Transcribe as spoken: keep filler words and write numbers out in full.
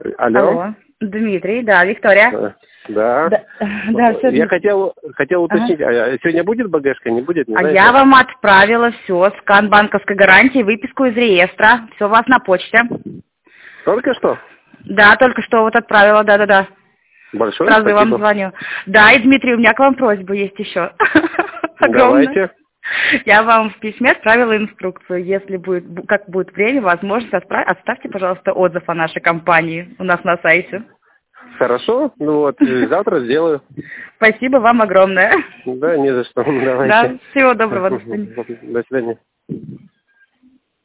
Алло. Алло. Дмитрий, да, Виктория. Да. Да, да, все. Я хотел, хотел уточнить, ага. а сегодня будет БГшка, не будет? Не а знаете? я вам отправила все, скан банковской гарантии, выписку из реестра. Все у вас на почте. Только что? Да, только что вот отправила, да-да-да. Большое Сразу спасибо. вам звоню. Да, и, Дмитрий, у меня к вам просьба есть еще. Давайте. Я вам в письме отправила инструкцию. Если будет, как будет время, возможность, отправь, оставьте, пожалуйста, отзыв о нашей компании у нас на сайте. Хорошо, ну вот, завтра сделаю. Спасибо вам огромное. Да, не за что, давайте. Да, всего доброго, до свидания. До свидания.